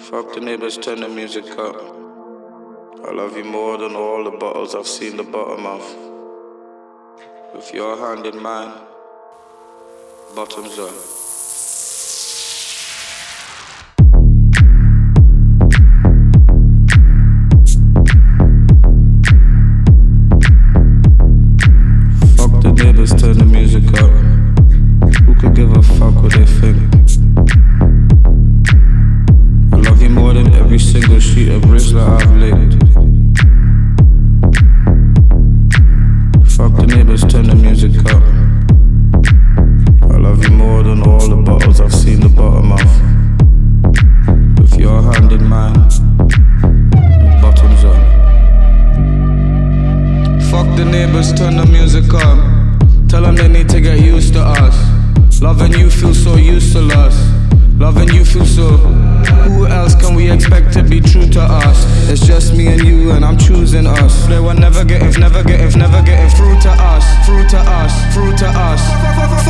Fuck the neighbors, turn the music up. I love you more than all the bottles I've seen the bottom of. With your hand in mine, bottoms up. Neighbors, turn the music up. Who could give a fuck what they think? I love you more than every single sheet of bridge that I've licked. Fuck the neighbors, turn the music up. I love you more than all the bottles I've seen the bottom of. With your hand in mine, bottoms up. Fuck the neighbors, turn the music up. Tell them they need to get used to us. Loving you feels so useless. Loving you feels so. Who else can we expect to be true to us? It's just me and you, and I'm choosing us. They were never getting through to us, through to us, through to us.